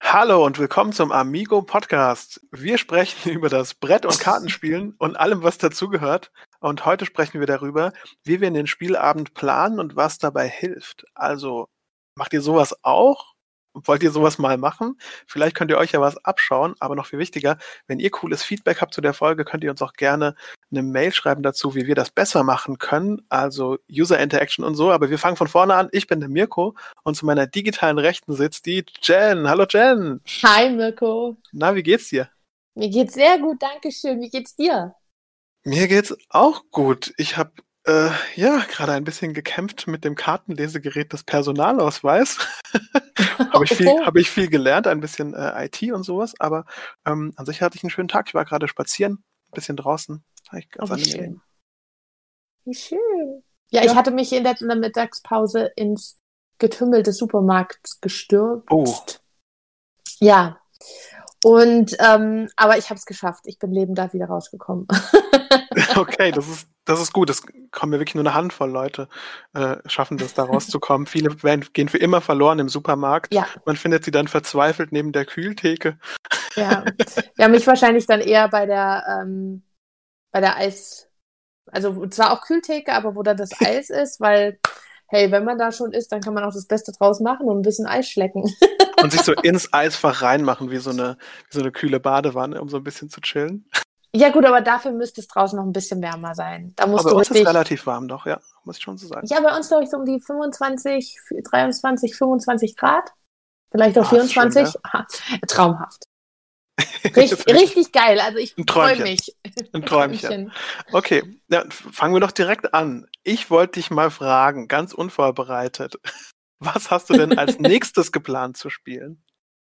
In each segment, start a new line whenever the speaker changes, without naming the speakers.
Hallo und willkommen zum Amigo Podcast. Wir sprechen über das Brett- und Kartenspielen und allem, was dazugehört. Und heute sprechen wir darüber, wie wir den Spielabend planen und was dabei hilft. Also, macht ihr sowas auch? Wollt ihr sowas mal machen? Vielleicht könnt ihr euch ja was abschauen, aber noch viel wichtiger, wenn ihr cooles Feedback habt zu der Folge, könnt ihr uns auch gerne eine Mail schreiben dazu, wie wir das besser machen können, also User Interaction und so. Aber wir fangen von vorne an. Ich bin der Mirko und zu meiner digitalen Rechten sitzt die Jen. Hallo Jen.
Hi Mirko.
Na, wie geht's dir?
Mir geht's sehr gut, danke schön. Wie geht's dir?
Mir geht's auch gut. Ich habe gerade ein bisschen gekämpft mit dem Kartenlesegerät des Personalausweis. Habe ich viel gelernt, ein bisschen IT und sowas, aber an sich hatte ich einen schönen Tag. Ich war gerade spazieren, ein bisschen draußen. War ich ganz
Wie
angenehm.
schön. Wie schön. Ja, ich hatte mich in der Mittagspause ins Getümmel des Supermarkts gestürzt.
Oh.
Ja. Und aber ich habe es geschafft. Ich bin lebend da wieder rausgekommen.
Okay, das ist gut. Das kommen ja wirklich nur eine Handvoll Leute, schaffen das, da rauszukommen. Viele gehen für immer verloren im Supermarkt.
Ja.
Man findet sie dann verzweifelt neben der Kühltheke.
Ja. Ja, mich wahrscheinlich dann eher bei der Eis, also zwar auch Kühltheke, aber wo da das Eis ist, weil, hey, wenn man da schon ist, dann kann man auch das Beste draus machen und ein bisschen Eis schlecken.
Und sich so ins Eisfach reinmachen, wie so eine kühle Badewanne, um so ein bisschen zu chillen.
Ja gut, aber dafür müsste es draußen noch ein bisschen wärmer sein. Da musst
Aber
du
bei uns ist
richtig...
relativ warm doch, ja, muss ich schon so sagen.
Ja, bei uns glaube ich so um die 25, 23, 25 Grad. Vielleicht auch
ist schön,
24.
ja.
Aha, traumhaft. Richtig geil. Also ich freue mich.
Ein Träumchen. Okay, ja, fangen wir doch direkt an. Ich wollte dich mal fragen, ganz unvorbereitet. Was hast du denn als nächstes geplant zu spielen?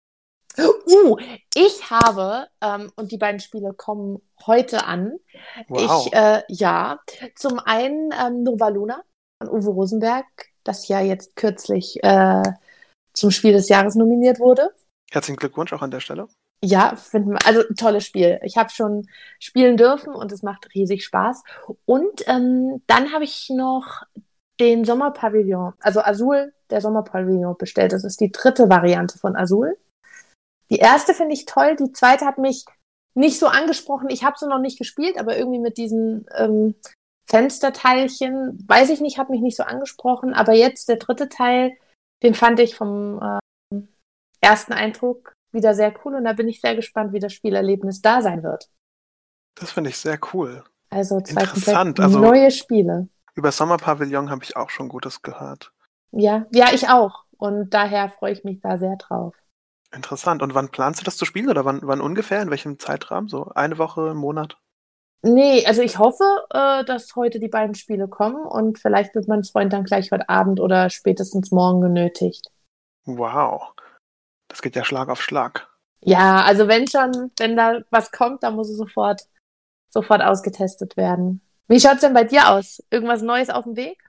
Ich habe, und die beiden Spiele kommen heute an.
Wow.
Zum einen Nova Luna von Uwe Rosenberg, das ja jetzt kürzlich zum Spiel des Jahres nominiert wurde.
Herzlichen Glückwunsch auch an der Stelle.
Ja, also tolles Spiel. Ich habe schon spielen dürfen und es macht riesig Spaß. Und dann habe ich noch den Sommerpavillon, also Azul, der Sommerpavillon bestellt. Das ist die dritte Variante von Azul. Die erste finde ich toll, die zweite hat mich nicht so angesprochen. Ich habe sie noch nicht gespielt, aber irgendwie mit diesen Fensterteilchen, weiß ich nicht, hat mich nicht so angesprochen. Aber jetzt der dritte Teil, den fand ich vom ersten Eindruck wieder sehr cool und da bin ich sehr gespannt, wie das Spielerlebnis da sein wird.
Das finde ich sehr cool.
Also zwei
Interessant.
komplett neue Spiele.
Über Sommerpavillon habe ich auch schon Gutes gehört.
Ja, ich auch. Und daher freue ich mich da sehr drauf.
Interessant. Und wann planst du das zu spielen oder wann ungefähr? In welchem Zeitrahmen? So eine Woche, einen Monat?
Nee, also ich hoffe, dass heute die beiden Spiele kommen und vielleicht wird mein Freund dann gleich heute Abend oder spätestens morgen genötigt.
Wow. Das geht ja Schlag auf Schlag.
Ja, also wenn da was kommt, dann muss es sofort ausgetestet werden. Wie schaut's denn bei dir aus? Irgendwas Neues auf dem Weg?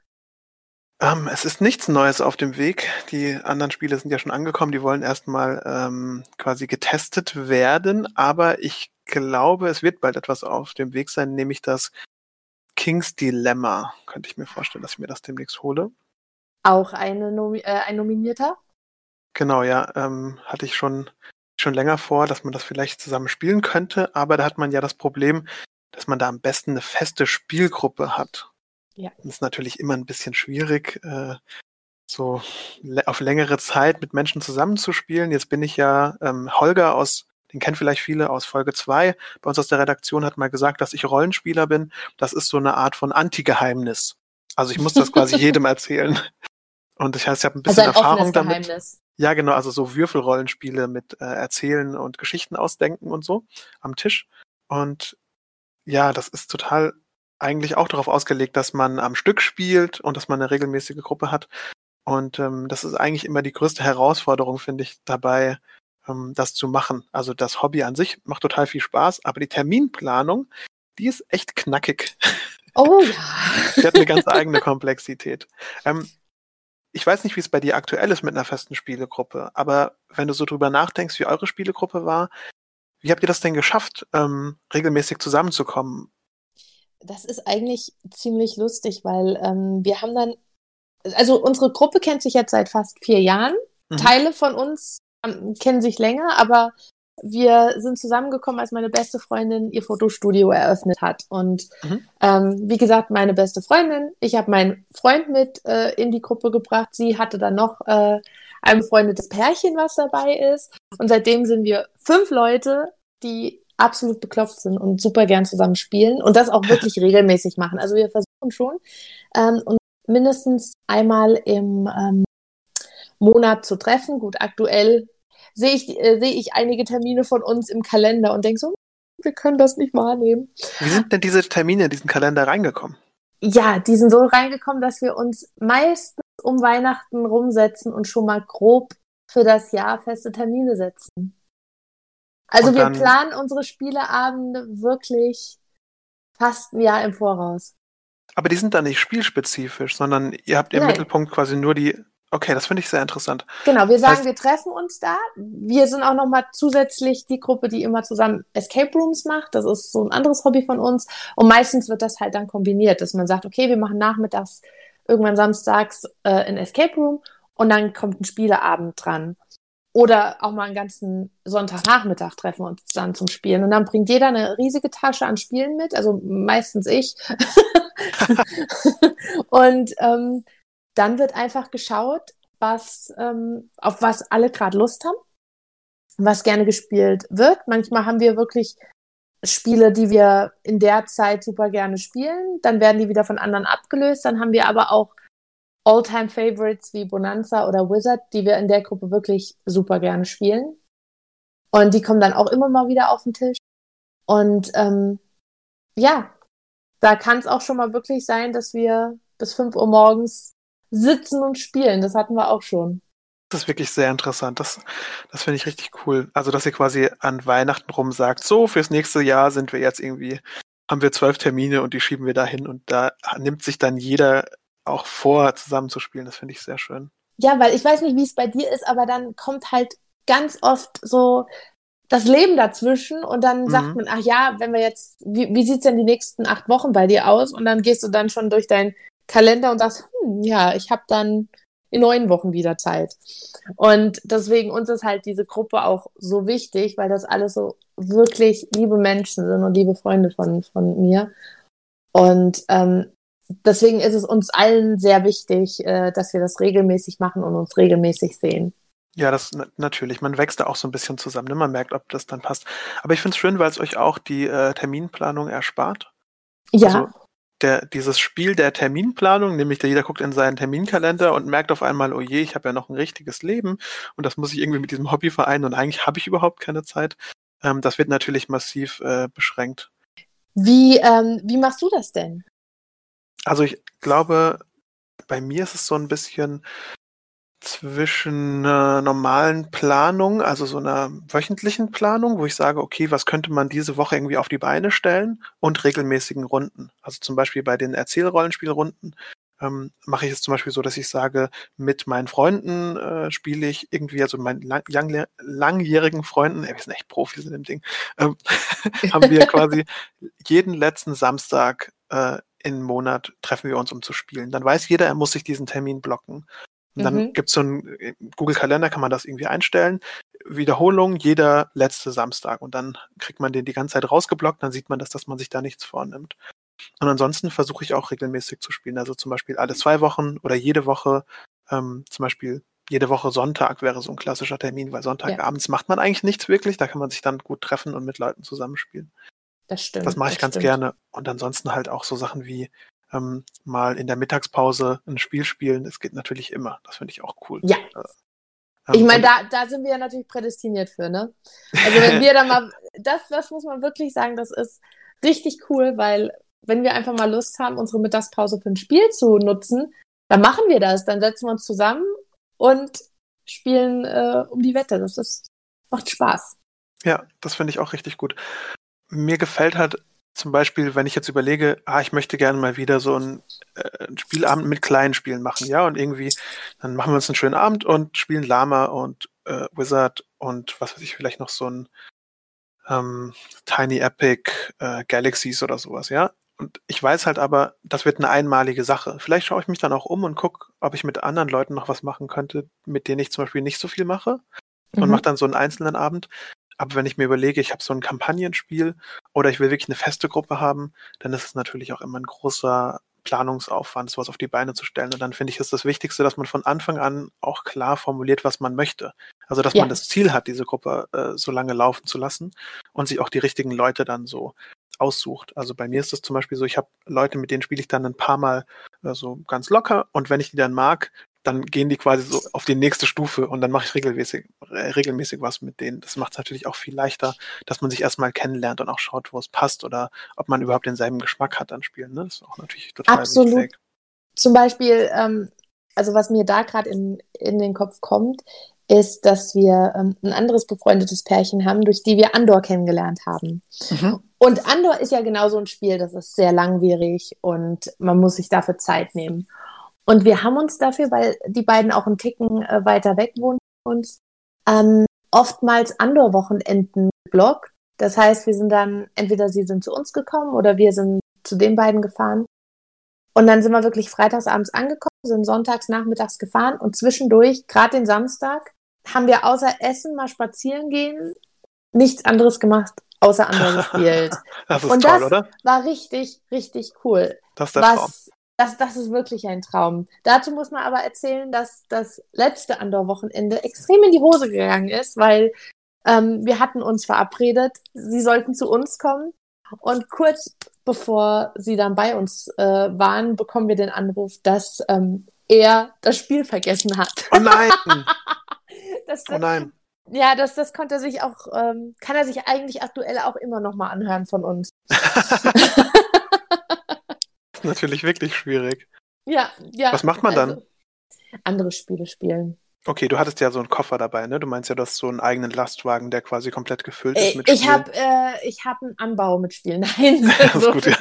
Es ist nichts Neues auf dem Weg. Die anderen Spiele sind ja schon angekommen. Die wollen erstmal quasi getestet werden. Aber ich glaube, es wird bald etwas auf dem Weg sein, nämlich das King's Dilemma. Könnte ich mir vorstellen, dass ich mir das demnächst hole.
Auch ein Nominierter?
Genau, ja. Hatte ich schon länger vor, dass man das vielleicht zusammen spielen könnte. Aber da hat man ja das Problem, dass man da am besten eine feste Spielgruppe hat.
Ja.
Das ist natürlich immer ein bisschen schwierig, so auf längere Zeit mit Menschen zusammenzuspielen. Jetzt bin ich ja Holger den kennen vielleicht viele aus Folge 2, bei uns aus der Redaktion hat mal gesagt, dass ich Rollenspieler bin. Das ist so eine Art von Anti-Geheimnis. Also ich muss das quasi jedem erzählen. Und ich habe ein bisschen Erfahrung damit.
Geheimnis.
Ja, genau, also so Würfelrollenspiele mit Erzählen und Geschichten ausdenken und so am Tisch. Und ja, das ist total eigentlich auch darauf ausgelegt, dass man am Stück spielt und dass man eine regelmäßige Gruppe hat. Und das ist eigentlich immer die größte Herausforderung, finde ich, dabei, das zu machen. Also das Hobby an sich macht total viel Spaß, aber die Terminplanung, die ist echt knackig.
Oh ja.
Die hat eine ganz eigene Komplexität. Ich weiß nicht, wie es bei dir aktuell ist mit einer festen Spielegruppe, aber wenn du so drüber nachdenkst, wie eure Spielegruppe war, wie habt ihr das denn geschafft, regelmäßig zusammenzukommen?
Das ist eigentlich ziemlich lustig, weil wir haben dann, also unsere Gruppe kennt sich jetzt seit fast 4 Jahren. Mhm. Teile von uns kennen sich länger, aber wir sind zusammengekommen, als meine beste Freundin ihr Fotostudio eröffnet hat. Und wie gesagt, meine beste Freundin, ich habe meinen Freund mit in die Gruppe gebracht. Sie hatte dann noch ein befreundetes Pärchen, was dabei ist. Und seitdem sind wir 5 Leute, die absolut beklopft sind und super gern zusammen spielen und das auch wirklich regelmäßig machen. Also wir versuchen schon, uns mindestens einmal im Monat zu treffen. Gut, aktuell sehe ich einige Termine von uns im Kalender und denke so, wir können das nicht wahrnehmen.
Wie sind denn diese Termine in diesen Kalender reingekommen?
Ja, die sind so reingekommen, dass wir uns meistens um Weihnachten rumsetzen und schon mal grob für das Jahr feste Termine setzen. Also wir planen unsere Spieleabende wirklich fast ein Jahr im Voraus.
Aber die sind dann nicht spielspezifisch, sondern ihr habt im Mittelpunkt quasi nur die... Okay, das finde ich sehr interessant.
Genau, wir sagen, wir treffen uns da. Wir sind auch nochmal zusätzlich die Gruppe, die immer zusammen Escape Rooms macht. Das ist so ein anderes Hobby von uns. Und meistens wird das halt dann kombiniert, dass man sagt, okay, wir machen nachmittags, irgendwann samstags ein Escape Room und dann kommt ein Spieleabend dran. Oder auch mal einen ganzen Sonntagnachmittag treffen wir uns dann zum Spielen. Und dann bringt jeder eine riesige Tasche an Spielen mit, also meistens ich. Und dann wird einfach geschaut, auf was alle gerade Lust haben, was gerne gespielt wird. Manchmal haben wir wirklich Spiele, die wir in der Zeit super gerne spielen. Dann werden die wieder von anderen abgelöst. Dann haben wir aber auch All-Time-Favorites wie Bonanza oder Wizard, die wir in der Gruppe wirklich super gerne spielen. Und die kommen dann auch immer mal wieder auf den Tisch. Und ja, da kann es auch schon mal wirklich sein, dass wir bis 5 Uhr morgens sitzen und spielen. Das hatten wir auch schon.
Das ist wirklich sehr interessant. Das finde ich richtig cool. Also, dass ihr quasi an Weihnachten rum sagt, so, fürs nächste Jahr haben wir 12 Termine und die schieben wir da hin und da nimmt sich dann jeder auch vor, zusammen zu spielen. Das finde ich sehr schön.
Ja, weil ich weiß nicht, wie es bei dir ist, aber dann kommt halt ganz oft so das Leben dazwischen und dann sagt man, ach ja, wenn wir jetzt, wie sieht's denn die nächsten 8 Wochen bei dir aus? Und dann gehst du dann schon durch deinen Kalender und sagst, ja, ich habe dann in 9 Wochen wieder Zeit. Und deswegen uns ist halt diese Gruppe auch so wichtig, weil das alles so wirklich liebe Menschen sind und liebe Freunde von mir. Und deswegen ist es uns allen sehr wichtig, dass wir das regelmäßig machen und uns regelmäßig sehen.
Ja, das natürlich. Man wächst da auch so ein bisschen zusammen. Ne? Man merkt, ob das dann passt. Aber ich finde es schön, weil es euch auch die Terminplanung erspart.
Ja.
Also dieses Spiel der Terminplanung, nämlich jeder guckt in seinen Terminkalender und merkt auf einmal, oh je, ich habe ja noch ein richtiges Leben und das muss ich irgendwie mit diesem Hobby vereinen und eigentlich habe ich überhaupt keine Zeit. Das wird natürlich massiv beschränkt.
Wie machst du das denn?
Also ich glaube, bei mir ist es so ein bisschen zwischen einer normalen Planung, also so einer wöchentlichen Planung, wo ich sage, okay, was könnte man diese Woche irgendwie auf die Beine stellen und regelmäßigen Runden. Also zum Beispiel bei den Erzählrollenspielrunden mache ich es zum Beispiel so, dass ich sage, mit meinen Freunden spiele ich irgendwie, also meinen langjährigen Freunden, wir sind echt Profis in dem Ding, haben wir quasi jeden letzten Samstag im Monat treffen wir uns, um zu spielen. Dann weiß jeder, er muss sich diesen Termin blocken. Und dann gibt es so einen Google-Kalender, kann man das irgendwie einstellen. Wiederholung jeder letzte Samstag. Und dann kriegt man den die ganze Zeit rausgeblockt, dann sieht man dass man sich da nichts vornimmt. Und ansonsten versuche ich auch regelmäßig zu spielen. Also zum Beispiel alle 2 Wochen oder jede Woche. Zum Beispiel jede Woche Sonntag wäre so ein klassischer Termin, weil Sonntagabends macht man eigentlich nichts wirklich. Da kann man sich dann gut treffen und mit Leuten zusammenspielen.
Das stimmt.
Das mache ich ganz gerne. Und ansonsten halt auch so Sachen wie mal in der Mittagspause ein Spiel spielen. Das geht natürlich immer. Das finde ich auch cool.
Ja. Ich meine, da sind wir ja natürlich prädestiniert für, ne? Also wenn wir dann mal, das muss man wirklich sagen, das ist richtig cool, weil wenn wir einfach mal Lust haben, unsere Mittagspause für ein Spiel zu nutzen, dann machen wir das. Dann setzen wir uns zusammen und spielen um die Wette. Macht Spaß.
Ja, das finde ich auch richtig gut. Mir gefällt halt zum Beispiel, wenn ich jetzt überlege, ich möchte gerne mal wieder so einen Spielabend mit kleinen Spielen machen, ja, und irgendwie, dann machen wir uns einen schönen Abend und spielen Lama und Wizard und was weiß ich, vielleicht noch so ein Tiny Epic Galaxies oder sowas, ja. Und ich weiß halt aber, das wird eine einmalige Sache. Vielleicht schaue ich mich dann auch um und gucke, ob ich mit anderen Leuten noch was machen könnte, mit denen ich zum Beispiel nicht so viel mache. und mache dann so einen einzelnen Abend. Aber wenn ich mir überlege, ich habe so ein Kampagnenspiel oder ich will wirklich eine feste Gruppe haben, dann ist es natürlich auch immer ein großer Planungsaufwand, sowas auf die Beine zu stellen. Und dann finde ich, ist das Wichtigste, dass man von Anfang an auch klar formuliert, was man möchte. Also, dass man
Ja,
das Ziel hat, diese Gruppe so lange laufen zu lassen und sich auch die richtigen Leute dann so aussucht. Also bei mir ist es zum Beispiel so, ich habe Leute, mit denen spiele ich dann ein paar Mal so ganz locker und wenn ich die dann mag, dann gehen die quasi so auf die nächste Stufe und dann mache ich regelmäßig was mit denen. Das macht es natürlich auch viel leichter, dass man sich erstmal kennenlernt und auch schaut, wo es passt oder ob man überhaupt denselben Geschmack hat an Spielen. Ne? Das ist auch natürlich total
absolut.
wichtig.
Zum Beispiel, also was mir da gerade in den Kopf kommt, ist, dass wir ein anderes befreundetes Pärchen haben, durch die wir Andor kennengelernt haben.
Mhm.
Und Andor ist ja genau so ein Spiel, das ist sehr langwierig und man muss sich dafür Zeit nehmen. Und wir haben uns dafür, weil die beiden auch einen Ticken weiter weg wohnen von uns, oftmals Andor-Wochenenden geblockt. Das heißt, wir sind dann, entweder sie sind zu uns gekommen oder wir sind zu den beiden gefahren. Und dann sind wir wirklich freitagsabends angekommen, sind sonntags nachmittags gefahren und zwischendurch, gerade den Samstag, haben wir außer Essen mal spazieren gehen, nichts anderes gemacht, außer Andor gespielt.
Das ist
Und
toll,
das
oder?
war richtig, richtig cool.
Das ist der Traum.
Das ist wirklich ein Traum. Dazu muss man aber erzählen, dass das letzte Andor-Wochenende extrem in die Hose gegangen ist, weil wir hatten uns verabredet, sie sollten zu uns kommen und kurz bevor sie dann bei uns waren, bekommen wir den Anruf, dass er das Spiel vergessen hat.
Oh nein!
Das,
Oh nein!
ja, das konnte er sich auch, kann er sich eigentlich aktuell auch immer noch mal anhören von uns.
Das ist natürlich wirklich schwierig.
Ja,
Was macht man dann?
Andere Spiele spielen.
Okay, du hattest ja so einen Koffer dabei, ne? Du meinst ja, du hast so einen eigenen Lastwagen, der quasi komplett gefüllt ist mit
Ich
Spielen.
hab einen Anbau mit Spielen. Nein,
Das ist gut, ja.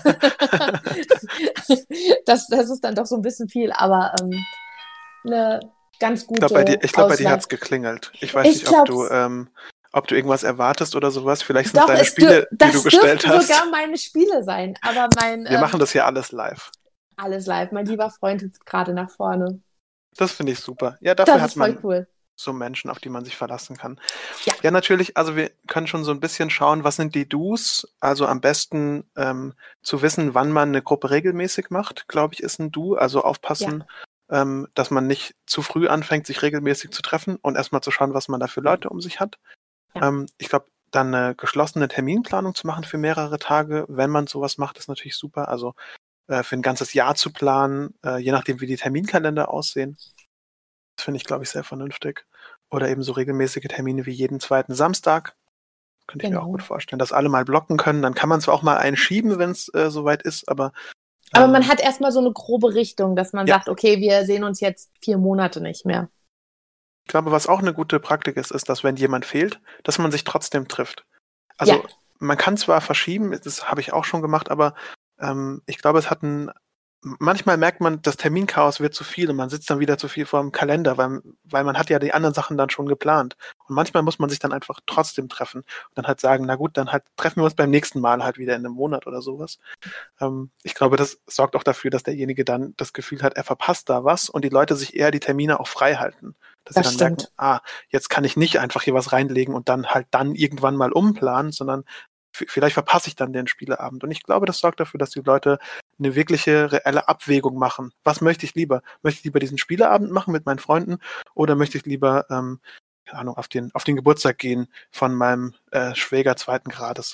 das ist dann doch so ein bisschen viel, aber eine ganz
Ich
gute
glaube, bei dir
Auswahl.
hat's geklingelt. Ich weiß
Ich
nicht,
glaub's.
ob du irgendwas erwartest oder sowas. Vielleicht sind es
Doch,
deine Spiele, die du
das
bestellt
dürften
hast.
sogar meine Spiele sein, aber
Wir machen das hier alles live.
alles live. Mein lieber Freund sitzt gerade nach vorne.
Das finde ich super. Ja, dafür
Das
hat
ist voll
man
cool.
so Menschen, auf die man sich verlassen kann.
Ja.
Ja, natürlich, also wir können schon so ein bisschen schauen, was sind die Do's. Also am besten zu wissen, wann man eine Gruppe regelmäßig macht, glaube ich, ist ein Do. Also aufpassen, dass man nicht zu früh anfängt, sich regelmäßig zu treffen und erstmal zu schauen, was man da für Leute um sich hat.
Ja.
Ich glaube, dann eine geschlossene Terminplanung zu machen für mehrere Tage, wenn man sowas macht, ist natürlich super. Also für ein ganzes Jahr zu planen, je nachdem, wie die Terminkalender aussehen. Das finde ich, glaube ich, sehr vernünftig. Oder eben so regelmäßige Termine wie jeden zweiten Samstag. Könnte ich mir auch
Genau.
gut vorstellen, dass alle mal blocken können. Dann kann man zwar auch mal einen schieben, wenn es soweit ist, aber
Aber man hat erstmal so eine grobe Richtung, dass man
Ja.
sagt, okay, wir sehen uns jetzt 4 Monate nicht mehr.
ich glaube, was auch eine gute Praktik ist, ist, dass wenn jemand fehlt, dass man sich trotzdem trifft. Also
Ja.
man kann zwar verschieben, das habe ich auch schon gemacht, aber ich glaube, manchmal merkt man, das Terminchaos wird zu viel und man sitzt dann wieder zu viel vor dem Kalender, weil man hat ja die anderen Sachen dann schon geplant. Und manchmal muss man sich dann einfach trotzdem treffen und dann halt sagen, na gut, dann halt treffen wir uns beim nächsten Mal halt wieder in einem Monat oder sowas. Ich glaube, das sorgt auch dafür, dass derjenige dann das Gefühl hat, er verpasst da was und die Leute sich eher die Termine auch frei halten. Dass sie
Das
dann
stimmt.
merken, jetzt kann ich nicht einfach hier was reinlegen und dann halt dann irgendwann mal umplanen, sondern vielleicht verpasse ich dann den Spieleabend. Und ich glaube, das sorgt dafür, dass die Leute eine wirkliche, reelle Abwägung machen. Was möchte ich lieber? Möchte ich lieber diesen Spieleabend machen mit meinen Freunden oder möchte ich lieber, keine Ahnung, auf den Geburtstag gehen von meinem Schwäger zweiten Grades?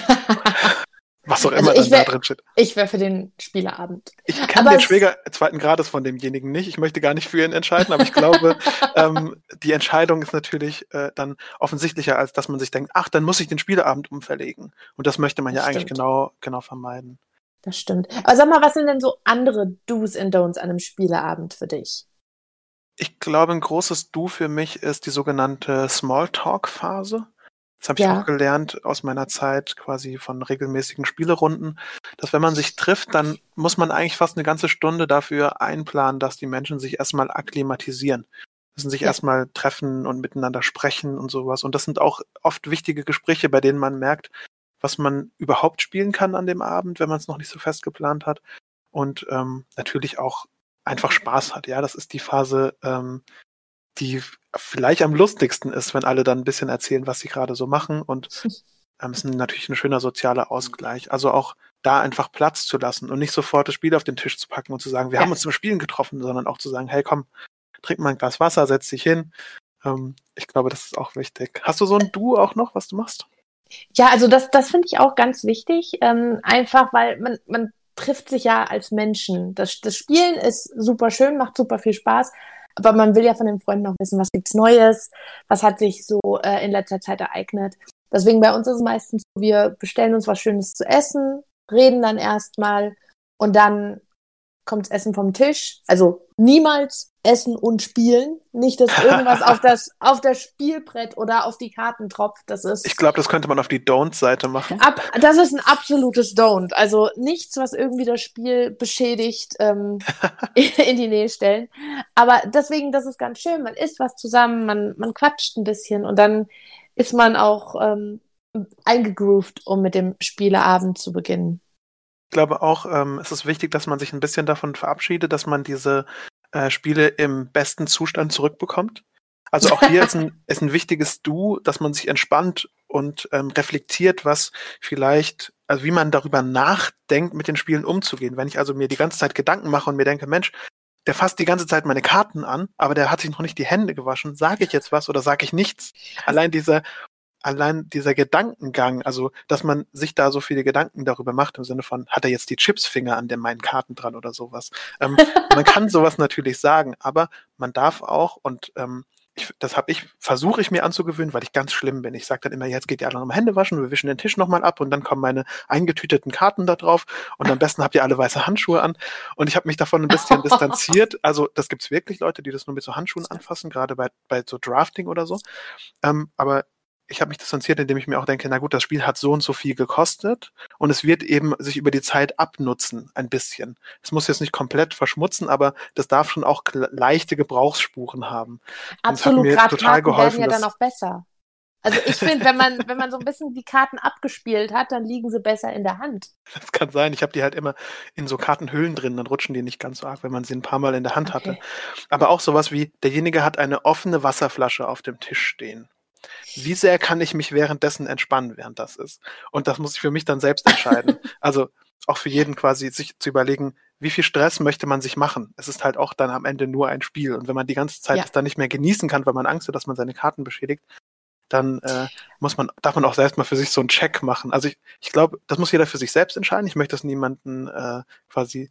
Was auch immer dann da drin steht.
Ich wäre für den Spieleabend.
Ich kenne den Schwäger zweiten Grades von demjenigen nicht. Ich möchte gar nicht für ihn entscheiden, aber ich glaube, die Entscheidung ist natürlich dann offensichtlicher, als dass man sich denkt, ach, dann muss ich den Spieleabend umverlegen. Und das möchte man
Das
ja eigentlich
stimmt.
genau vermeiden.
Das stimmt. Aber sag mal, was sind denn so andere Do's and Don'ts an einem Spieleabend für dich?
Ich glaube, ein großes Do für mich ist die sogenannte Smalltalk-Phase. Das habe ich
Ja.
auch gelernt aus meiner Zeit quasi von regelmäßigen Spielerunden, dass wenn man sich trifft, dann muss man eigentlich fast eine ganze Stunde dafür einplanen, dass die Menschen sich erstmal akklimatisieren. Müssen sich erstmal treffen und miteinander sprechen und sowas. Und das sind auch oft wichtige Gespräche, bei denen man merkt, was man überhaupt spielen kann an dem Abend, wenn man es noch nicht so fest geplant hat. Und natürlich auch einfach Spaß hat. Ja, das ist die Phase, die vielleicht am lustigsten ist, wenn alle dann ein bisschen erzählen, was sie gerade so machen und ist natürlich ein schöner sozialer Ausgleich. Also auch da einfach Platz zu lassen und nicht sofort das Spiel auf den Tisch zu packen und zu sagen, wir haben uns zum Spielen getroffen, sondern auch zu sagen, hey komm, trink mal ein Glas Wasser, setz dich hin. Ich glaube, das ist auch wichtig. Hast du so ein Duo auch noch, was du machst?
Ja, also das finde ich auch ganz wichtig, einfach weil man trifft sich ja als Menschen. Das Spielen ist super schön, macht super viel Spaß, aber man will ja von den Freunden auch wissen, was gibt's Neues, was hat sich so in letzter Zeit ereignet. Deswegen bei uns ist es meistens so, wir bestellen uns was Schönes zu essen, reden dann erstmal und dann kommt Essen vom Tisch. Also niemals essen und spielen. Nicht, dass irgendwas auf das Spielbrett oder auf die Karten tropft.
Ich glaube, das könnte man auf die Don't-Seite machen.
Das ist ein absolutes Don't. Also nichts, was irgendwie das Spiel beschädigt, in die Nähe stellen. Aber deswegen, das ist ganz schön. Man isst was zusammen, man quatscht ein bisschen und dann ist man auch eingegroovt, um mit dem Spieleabend zu beginnen.
Ich glaube auch, es ist wichtig, dass man sich ein bisschen davon verabschiedet, dass man diese Spiele im besten Zustand zurückbekommt. Also auch hier ist ein wichtiges Du, dass man sich entspannt und reflektiert, was vielleicht, also wie man darüber nachdenkt, mit den Spielen umzugehen. Wenn ich also mir die ganze Zeit Gedanken mache und mir denke, Mensch, der fasst die ganze Zeit meine Karten an, aber der hat sich noch nicht die Hände gewaschen. Sage ich jetzt was oder sage ich nichts? Allein dieser Gedankengang, also dass man sich da so viele Gedanken darüber macht, im Sinne von, hat er jetzt die Chipsfinger an meinen Karten dran oder sowas. Man kann sowas natürlich sagen, aber man darf auch, und versuche ich mir anzugewöhnen, weil ich ganz schlimm bin. Ich sage dann immer, jetzt geht ihr alle nochmal Hände waschen, wir wischen den Tisch nochmal ab und dann kommen meine eingetüteten Karten da drauf und am besten habt ihr alle weiße Handschuhe an. Und ich habe mich davon ein bisschen distanziert. Also das gibt's wirklich Leute, die das nur mit so Handschuhen anfassen, gerade bei so Drafting oder so. Aber ich habe mich distanziert, indem ich mir auch denke, na gut, das Spiel hat so und so viel gekostet und es wird eben sich über die Zeit abnutzen, ein bisschen. Es muss jetzt nicht komplett verschmutzen, aber das darf schon auch leichte Gebrauchsspuren haben.
Absolut, gerade Karten werden ja dann auch besser. Also ich finde, wenn man so ein bisschen die Karten abgespielt hat, dann liegen sie besser in der Hand.
Das kann sein. Ich habe die halt immer in so Kartenhüllen drin, dann rutschen die nicht ganz so arg, wenn man sie ein paar Mal in der Hand hatte. Aber auch sowas wie, derjenige hat eine offene Wasserflasche auf dem Tisch stehen. Wie sehr kann ich mich währenddessen entspannen, während das ist? Und das muss ich für mich dann selbst entscheiden. Also auch für jeden quasi sich zu überlegen, wie viel Stress möchte man sich machen? Es ist halt auch dann am Ende nur ein Spiel. Und wenn man die ganze Zeit es dann nicht mehr genießen kann, weil man Angst hat, dass man seine Karten beschädigt, dann darf man auch selbst mal für sich so einen Check machen. Also ich glaube, das muss jeder für sich selbst entscheiden. Ich möchte das niemanden quasi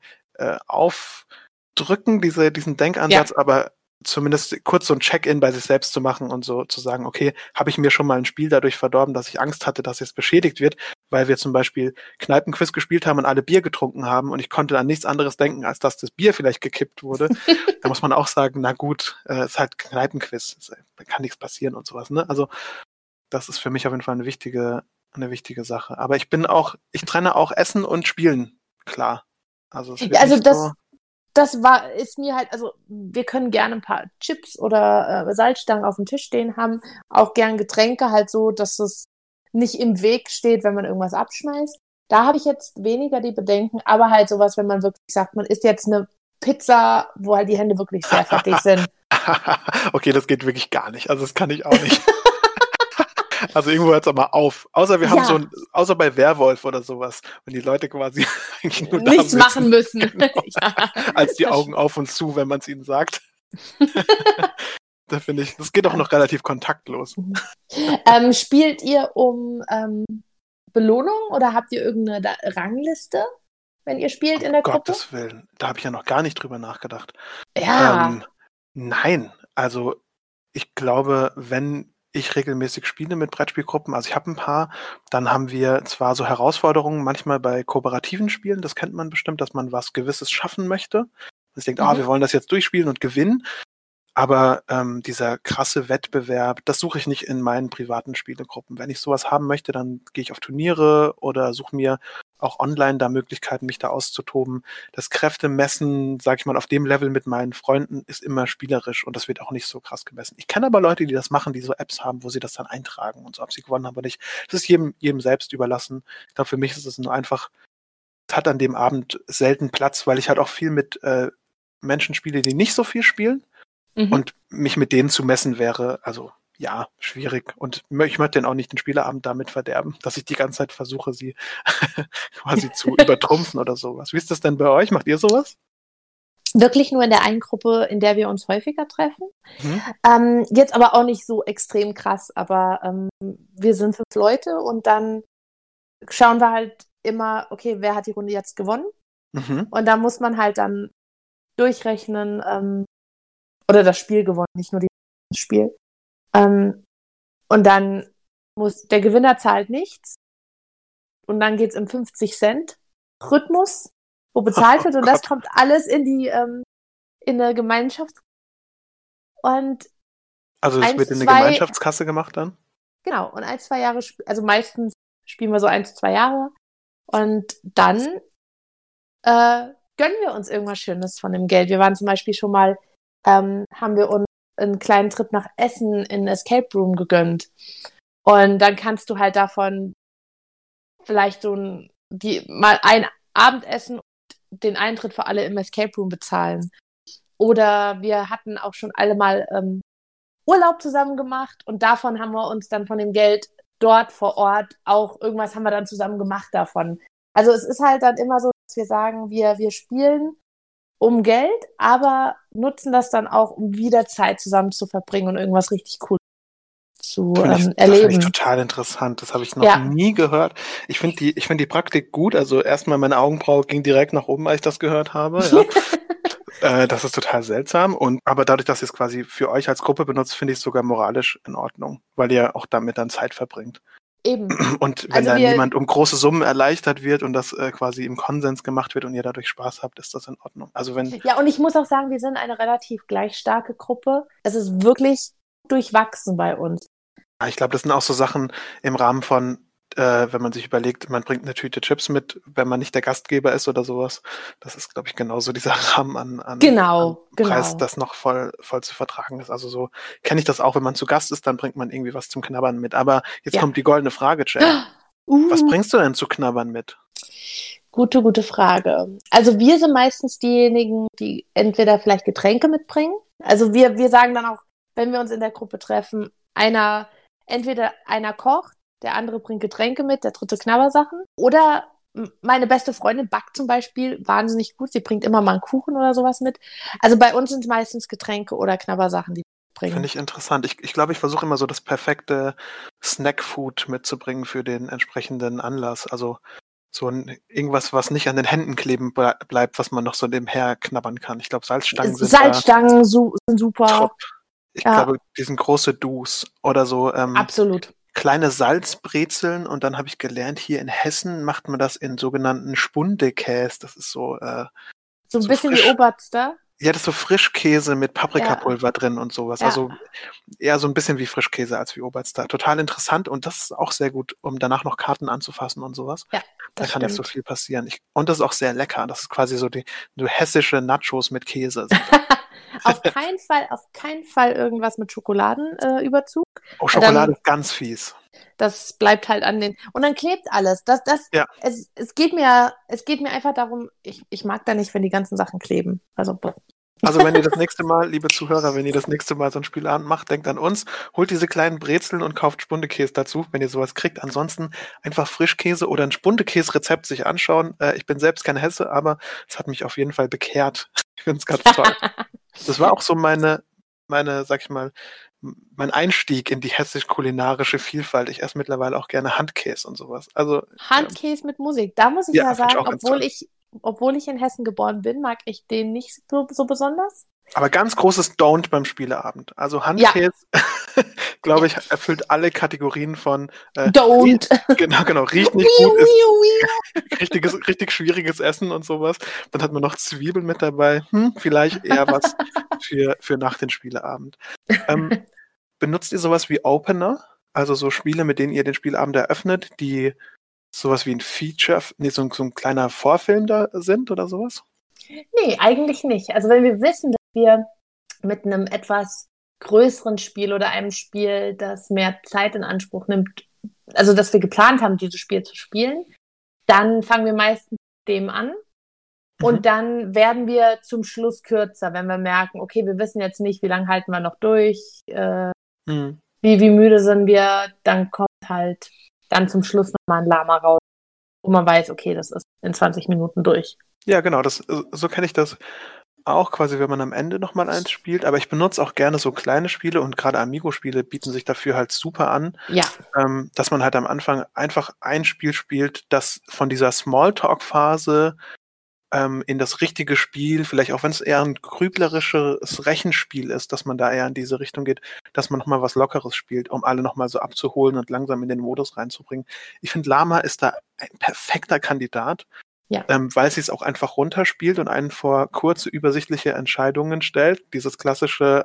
aufdrücken, diesen Denkansatz, aber zumindest kurz so ein Check-in bei sich selbst zu machen und so zu sagen, okay, habe ich mir schon mal ein Spiel dadurch verdorben, dass ich Angst hatte, dass es beschädigt wird, weil wir zum Beispiel Kneipenquiz gespielt haben und alle Bier getrunken haben und ich konnte an nichts anderes denken, als dass das Bier vielleicht gekippt wurde. Da muss man auch sagen, na gut, es ist halt Kneipenquiz, da kann nichts passieren und sowas, ne? Also das ist für mich auf jeden Fall eine wichtige Sache. Aber ich trenne auch Essen und Spielen, klar. Also es wird
ist mir halt, also wir können gerne ein paar Chips oder Salzstangen auf dem Tisch stehen haben, auch gern Getränke halt so, dass es nicht im Weg steht, wenn man irgendwas abschmeißt. Da habe ich jetzt weniger die Bedenken, aber halt sowas, wenn man wirklich sagt, man isst jetzt eine Pizza, wo halt die Hände wirklich sehr fettig sind.
Okay, das geht wirklich gar nicht. Also das kann ich auch nicht. Also irgendwo hört es auch mal auf. Außer wir haben außer bei Werwolf oder sowas, wenn die Leute quasi eigentlich nur
nichts machen müssen.
Genau, als die Augen auf und zu, wenn man es ihnen sagt. Da finde ich, das geht auch noch relativ kontaktlos.
Spielt ihr um Belohnung oder habt ihr irgendeine Rangliste, wenn ihr spielt in der Gruppe?
Gottes Willen, da habe ich ja noch gar nicht drüber nachgedacht.
Ja.
Nein, also ich glaube, wenn ich regelmäßig spiele mit Brettspielgruppen, also ich habe ein paar, dann haben wir zwar so Herausforderungen, manchmal bei kooperativen Spielen, das kennt man bestimmt, dass man was Gewisses schaffen möchte. Man denkt, wir wollen das jetzt durchspielen und gewinnen. Aber dieser krasse Wettbewerb, das suche ich nicht in meinen privaten Spielegruppen. Wenn ich sowas haben möchte, dann gehe ich auf Turniere oder suche mir auch online da Möglichkeiten, mich da auszutoben. Das Kräftemessen, sag ich mal, auf dem Level mit meinen Freunden ist immer spielerisch und das wird auch nicht so krass gemessen. Ich kenne aber Leute, die das machen, die so Apps haben, wo sie das dann eintragen und so, ob sie gewonnen haben oder nicht. Das ist jedem selbst überlassen. Ich glaube, für mich ist es nur einfach, es hat an dem Abend selten Platz, weil ich halt auch viel mit Menschen spiele, die nicht so viel spielen. Und mich mit denen zu messen wäre, also ja, schwierig. Und ich möchte denen auch nicht den Spieleabend damit verderben, dass ich die ganze Zeit versuche, sie quasi zu übertrumpfen oder sowas. Wie ist das denn bei euch? Macht ihr sowas?
Wirklich nur in der einen Gruppe, in der wir uns häufiger treffen. Jetzt aber auch nicht so extrem krass, aber wir sind 5 Leute und dann schauen wir halt immer, okay, wer hat die Runde jetzt gewonnen? Und da muss man halt dann durchrechnen, oder das Spiel gewonnen, nicht nur das Spiel. Und dann der Gewinner zahlt nichts und dann geht's im 50-Cent-Rhythmus, wo bezahlt wird, und das kommt alles in eine Gemeinschaft. Und
also das wird in eine Gemeinschaftskasse gemacht dann?
Genau, und 1-2 Jahre, also meistens spielen wir so 1-2 Jahre und dann gönnen wir uns irgendwas Schönes von dem Geld. Wir waren zum Beispiel schon mal, haben wir uns einen kleinen Trip nach Essen in Escape Room gegönnt. Und dann kannst du halt davon vielleicht mal ein Abendessen und den Eintritt für alle im Escape Room bezahlen. Oder wir hatten auch schon alle mal Urlaub zusammen gemacht und davon haben wir uns dann von dem Geld dort vor Ort auch irgendwas haben wir dann zusammen gemacht davon. Also es ist halt dann immer so, dass wir sagen, wir spielen um Geld, aber nutzen das dann auch, um wieder Zeit zusammen zu verbringen und irgendwas richtig Cooles zu erleben. Das finde
ich total interessant. Das habe ich noch nie gehört. Ich finde die Praktik gut. Also erstmal meine Augenbraue ging direkt nach oben, als ich das gehört habe. Ja. Das ist total seltsam. Aber dadurch, dass ihr es quasi für euch als Gruppe benutzt, finde ich es sogar moralisch in Ordnung, weil ihr auch damit dann Zeit verbringt.
Eben.
Und wenn also dann jemand um große Summen erleichtert wird und das quasi im Konsens gemacht wird und ihr dadurch Spaß habt, ist das in Ordnung. Also
ja, und ich muss auch sagen, wir sind eine relativ gleich starke Gruppe. Es ist wirklich durchwachsen bei uns.
Ich glaube, das sind auch so Sachen im Rahmen von, wenn man sich überlegt, man bringt eine Tüte Chips mit, wenn man nicht der Gastgeber ist oder sowas. Das ist, glaube ich, genauso dieser Rahmen an Preis, das noch voll zu vertragen ist. Also so kenne ich das auch, wenn man zu Gast ist, dann bringt man irgendwie was zum Knabbern mit. Aber jetzt kommt die goldene Frage, Jay. Was bringst du denn zu knabbern mit?
Gute Frage. Also wir sind meistens diejenigen, die entweder vielleicht Getränke mitbringen. Also wir sagen dann auch, wenn wir uns in der Gruppe treffen, entweder einer kocht, der andere bringt Getränke mit, der dritte Knabbersachen. Oder meine beste Freundin backt zum Beispiel wahnsinnig gut. Sie bringt immer mal einen Kuchen oder sowas mit. Also bei uns sind es meistens Getränke oder Knabbersachen, die bringen.
Finde ich interessant. Ich glaube, ich versuche immer so das perfekte Snackfood mitzubringen für den entsprechenden Anlass. Also so irgendwas, was nicht an den Händen kleben bleibt, was man noch so nebenher knabbern kann. Ich glaube, Salzstangen
sind super.
Top. Ich glaube, die sind große Dus oder so.
Absolut.
Kleine Salzbrezeln und dann habe ich gelernt, hier in Hessen macht man das in sogenannten Spundekäse. Das ist so
so ein bisschen wie Oberster.
Ja, das ist so Frischkäse mit Paprikapulver drin und sowas. Ja. Also eher so ein bisschen wie Frischkäse als wie Oberster. Total interessant und das ist auch sehr gut, um danach noch Karten anzufassen und sowas.
Ja,
da kann nicht so viel passieren. Und das ist auch sehr lecker. Das ist quasi so hessische Nachos mit Käse.
Auf keinen Fall irgendwas mit Schokoladenüberzug.
Oh, Schokolade ist ganz fies.
Das bleibt halt an den. Und dann klebt alles. Es geht mir einfach darum, ich mag da nicht, wenn die ganzen Sachen kleben. Also
wenn ihr das nächste Mal, liebe Zuhörer, so ein Spielabend macht, denkt an uns, holt diese kleinen Brezeln und kauft Spundekäse dazu, wenn ihr sowas kriegt. Ansonsten einfach Frischkäse oder ein Spundekäse-Rezept sich anschauen. Ich bin selbst kein Hesse, aber es hat mich auf jeden Fall bekehrt. Ich finde es ganz toll. Das war auch so meine, sag ich mal, mein Einstieg in die hessisch-kulinarische Vielfalt. Ich esse mittlerweile auch gerne Handkäse und sowas. Also
Handkäse mit Musik. Da muss ich sagen, obwohl ich in Hessen geboren bin, mag ich den nicht so besonders.
Aber ganz großes Don't beim Spieleabend. Also Handkäse, glaube ich, erfüllt alle Kategorien von
Don't.
Genau, riecht nicht gut, ist richtig schwieriges Essen und sowas. Dann hat man noch Zwiebeln mit dabei. Vielleicht eher was für nach dem Spieleabend. Benutzt ihr sowas wie Opener? Also so Spiele, mit denen ihr den Spielabend eröffnet, die sowas wie ein Feature, so ein kleiner Vorfilm da sind oder sowas?
Nee, eigentlich nicht. Also wenn wir wissen, dass wir mit einem etwas größeren Spiel oder einem Spiel, das mehr Zeit in Anspruch nimmt, also dass wir geplant haben, dieses Spiel zu spielen, dann fangen wir meistens mit dem an. Und dann werden wir zum Schluss kürzer, wenn wir merken, okay, wir wissen jetzt nicht, wie lange halten wir noch durch, wie müde sind wir, dann kommt halt dann zum Schluss nochmal ein Lama raus, wo man weiß, okay, das ist in 20 Minuten durch.
Ja, genau, so kenne ich das auch quasi, wenn man am Ende nochmal eins spielt, aber ich benutze auch gerne so kleine Spiele und gerade Amigo-Spiele bieten sich dafür halt super an, dass man halt am Anfang einfach ein Spiel spielt, das von dieser Smalltalk-Phase in das richtige Spiel, vielleicht auch wenn es eher ein grüblerisches Rechenspiel ist, dass man da eher in diese Richtung geht, dass man nochmal was Lockeres spielt, um alle nochmal so abzuholen und langsam in den Modus reinzubringen. Ich finde, Lama ist da ein perfekter Kandidat, weil sie es auch einfach runterspielt und einen vor kurze, übersichtliche Entscheidungen stellt. Dieses klassische,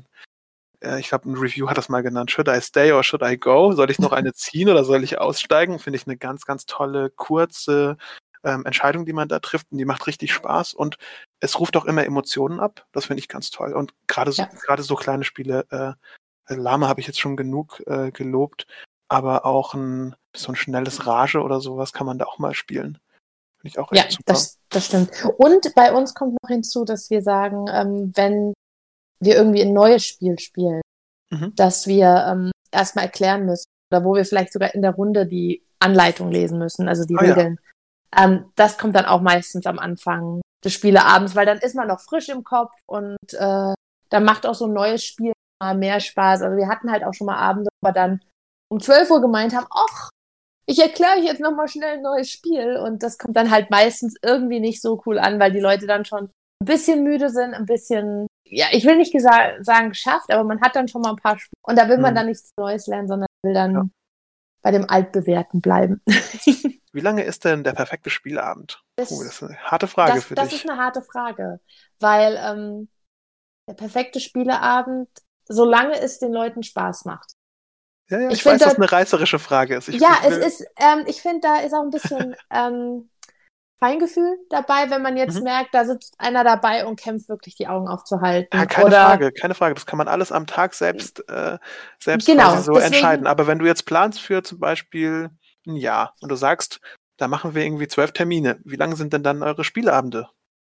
ich glaube, ein Review hat das mal genannt, should I stay or should I go? Soll ich noch eine ziehen oder soll ich aussteigen? Finde ich eine ganz, ganz tolle, kurze Entscheidung, die man da trifft, und die macht richtig Spaß und es ruft auch immer Emotionen ab. Das finde ich ganz toll. Und gerade so kleine Spiele, Lama habe ich jetzt schon genug gelobt, aber auch so ein schnelles Rage oder sowas kann man da auch mal spielen. Finde ich auch echt super.
Das stimmt. Und bei uns kommt noch hinzu, dass wir sagen, wenn wir irgendwie ein neues Spiel spielen, dass wir erstmal erklären müssen oder wo wir vielleicht sogar in der Runde die Anleitung lesen müssen, also die Regeln. Das kommt dann auch meistens am Anfang des Spieleabends, weil dann ist man noch frisch im Kopf und dann macht auch so ein neues Spiel mal mehr Spaß. Also wir hatten halt auch schon mal Abende, wo wir dann um 12 Uhr gemeint haben, ach, ich erkläre euch jetzt nochmal schnell ein neues Spiel, und das kommt dann halt meistens irgendwie nicht so cool an, weil die Leute dann schon ein bisschen müde sind, ein bisschen, ja, ich will nicht sagen geschafft, aber man hat dann schon mal ein paar Spiele und da will man dann nichts Neues lernen, sondern will dann bei dem Altbewährten bleiben.
Wie lange ist denn der perfekte Spielabend? Das ist eine harte Frage für dich.
Das ist eine harte Frage, weil der perfekte Spieleabend, solange es den Leuten Spaß macht.
Ja, ich weiß, dass das eine reißerische Frage ist.
Ich finde, da ist auch ein bisschen Feingefühl dabei, wenn man jetzt merkt, da sitzt einer dabei und kämpft wirklich die Augen aufzuhalten.
Ja, keine Frage. Das kann man alles am Tag selbst quasi so entscheiden. Aber wenn du jetzt planst für zum Beispiel ein Jahr und du sagst, da machen wir irgendwie 12 Termine, wie lange sind denn dann eure Spieleabende?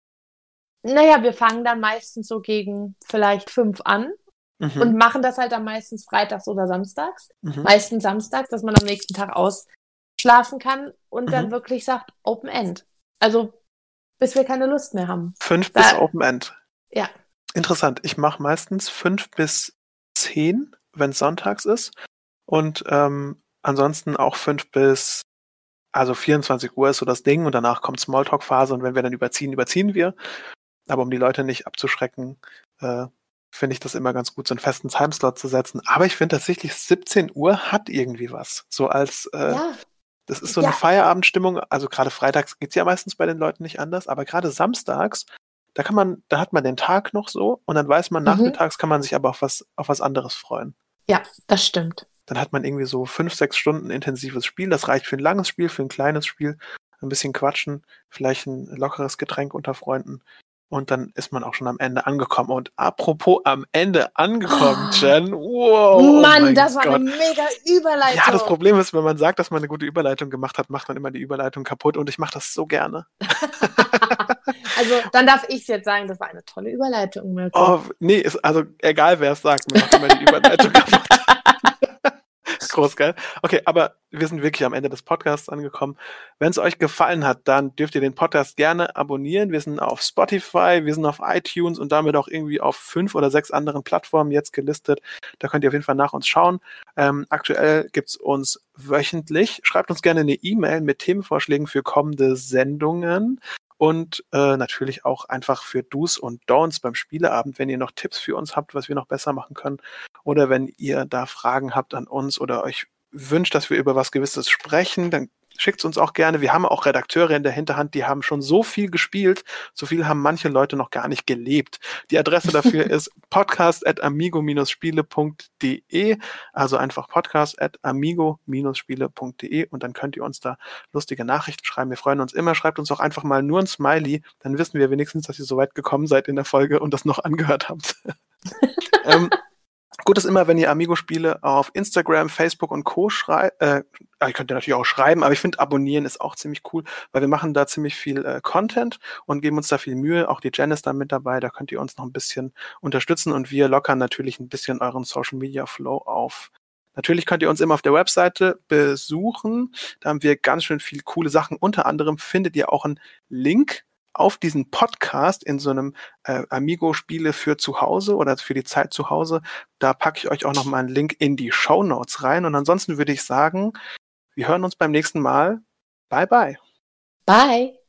Naja, wir fangen dann meistens so gegen vielleicht 5 an. Und machen das halt dann meistens freitags oder samstags. Meistens samstags, dass man am nächsten Tag ausschlafen kann und dann wirklich sagt, Open End. Also, bis wir keine Lust mehr haben.
5 bis Open End.
Ja.
Interessant. Ich mache meistens 5 bis 10, wenn es sonntags ist. Und ansonsten auch 5 bis, also 24 Uhr ist so das Ding und danach kommt Smalltalk-Phase und wenn wir dann überziehen wir. Aber um die Leute nicht abzuschrecken, finde ich das immer ganz gut, so einen festen Timeslot zu setzen. Aber ich finde tatsächlich, 17 Uhr hat irgendwie was. So als, das ist so eine Feierabendstimmung. Also gerade freitags geht's ja meistens bei den Leuten nicht anders, aber gerade samstags, da hat man den Tag noch so und dann weiß man, nachmittags kann man sich aber auf was anderes freuen.
Ja, das stimmt.
Dann hat man irgendwie so 5, 6 Stunden intensives Spiel. Das reicht für ein langes Spiel, für ein kleines Spiel. Ein bisschen quatschen, vielleicht ein lockeres Getränk unter Freunden. Und dann ist man auch schon am Ende angekommen. Und apropos am Ende angekommen, Jen. Wow,
Mann, das war eine mega Überleitung.
Ja, das Problem ist, wenn man sagt, dass man eine gute Überleitung gemacht hat, macht man immer die Überleitung kaputt. Und ich mache das so gerne.
Also, dann darf ich jetzt sagen, das war eine tolle Überleitung, Mirko.
Oh, nee, also egal, wer es sagt, man macht immer die Überleitung kaputt. Groß, geil. Okay, aber wir sind wirklich am Ende des Podcasts angekommen. Wenn es euch gefallen hat, dann dürft ihr den Podcast gerne abonnieren. Wir sind auf Spotify, wir sind auf iTunes und damit auch irgendwie auf 5 oder 6 anderen Plattformen jetzt gelistet. Da könnt ihr auf jeden Fall nach uns schauen. Aktuell gibt's uns wöchentlich. Schreibt uns gerne eine E-Mail mit Themenvorschlägen für kommende Sendungen. Und natürlich auch einfach für Do's und Don'ts beim Spieleabend, wenn ihr noch Tipps für uns habt, was wir noch besser machen können. Oder wenn ihr da Fragen habt an uns oder euch wünscht, dass wir über was Gewisses sprechen, dann schickt es uns auch gerne. Wir haben auch Redakteure in der Hinterhand, die haben schon so viel gespielt, so viel haben manche Leute noch gar nicht gelebt. Die Adresse dafür ist podcast@amigo-spiele.de, also einfach podcast@amigo-spiele.de und dann könnt ihr uns da lustige Nachrichten schreiben. Wir freuen uns immer. Schreibt uns auch einfach mal nur ein Smiley, dann wissen wir wenigstens, dass ihr so weit gekommen seid in der Folge und das noch angehört habt. Gut ist immer, wenn ihr Amigo-Spiele auf Instagram, Facebook und Co. schreibt. Ihr könnt ja natürlich auch schreiben, aber ich finde, abonnieren ist auch ziemlich cool, weil wir machen da ziemlich viel Content und geben uns da viel Mühe. Auch die Jen ist da mit dabei, da könnt ihr uns noch ein bisschen unterstützen und wir lockern natürlich ein bisschen euren Social-Media-Flow auf. Natürlich könnt ihr uns immer auf der Webseite besuchen. Da haben wir ganz schön viele coole Sachen. Unter anderem findet ihr auch einen Link auf diesen Podcast in so einem Amigo-Spiele für zu Hause oder für die Zeit zu Hause. Da packe ich euch auch nochmal einen Link in die Shownotes rein. Und ansonsten würde ich sagen, wir hören uns beim nächsten Mal. Bye, bye.
Bye.